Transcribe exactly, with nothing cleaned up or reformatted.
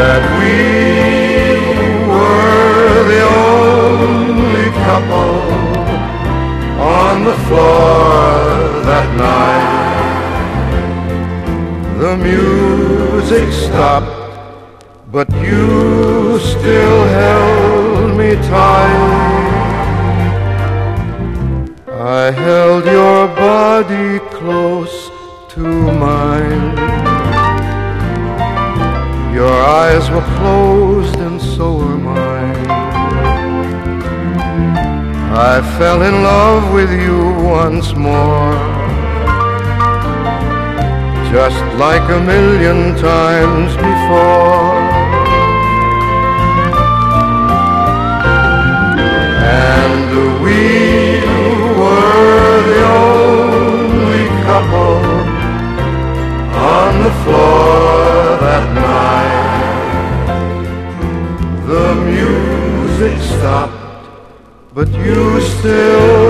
that we were the only couple on the floor that night. The music stopped, but you still held me tight. I held your body close to mine. Your eyes were closed and so were mine. I fell in love with you once more, just like a million times before. And we were the only couple on the floor that night. The music stopped, but you still